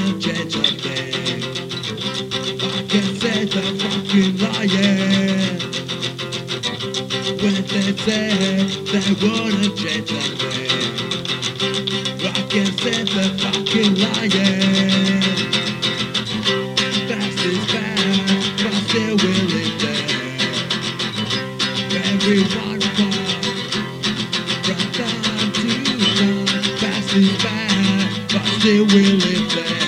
wouldn't change a thing. I can say the fucking lying when they say they wouldn't change a thing. I can say the fucking lying. Past is bad, but still we live there. Everyone falls from time to time. Past is bad, but still we live there.